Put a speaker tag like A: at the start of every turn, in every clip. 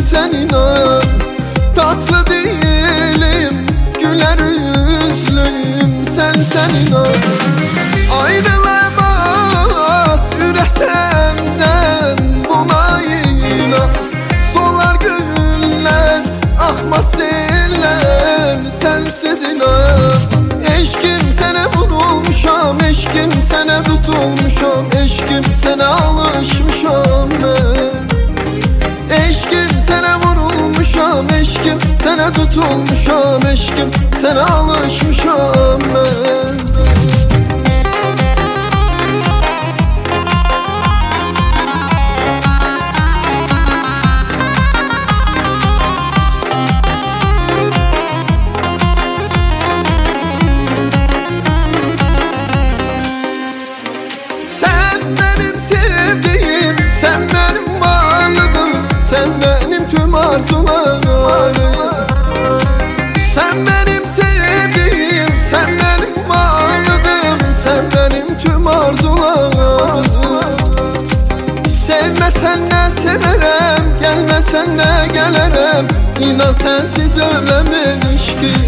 A: sen inan. Tatlı değilim, güler yüzlüyüm, sen inan. Ayrılamaz yürek senden, buna inan. Solar güller, akmaz seller, sensiz inan. Eşkim sana vurulmuşam, eşkim sana tutulmuşam, eşkim sana alışmışam ben. Eşkim sana vurulmuşam, eşkim sana tutulmuşam, eşkim sana alışmışam ben. Sen benim varlığım, sen benim tüm arzularım. Sen benim sevdiğim, sen benim varlığım, sen benim tüm arzularım. Sevmesen de severim, gelmesen de gelirim. İnan sensiz ölememiş ki.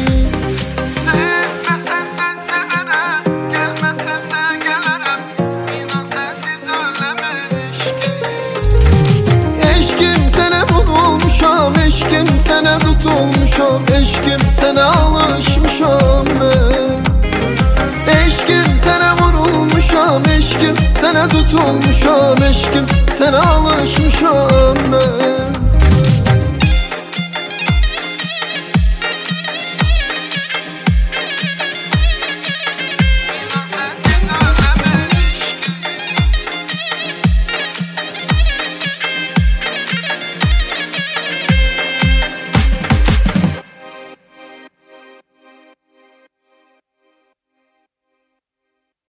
A: Eşkim sana tutulmuşam, eşkim sana alışmışam ben. Eşkim sana vurulmuşam, eşkim sana tutulmuşam, eşkim sana alışmışam ben.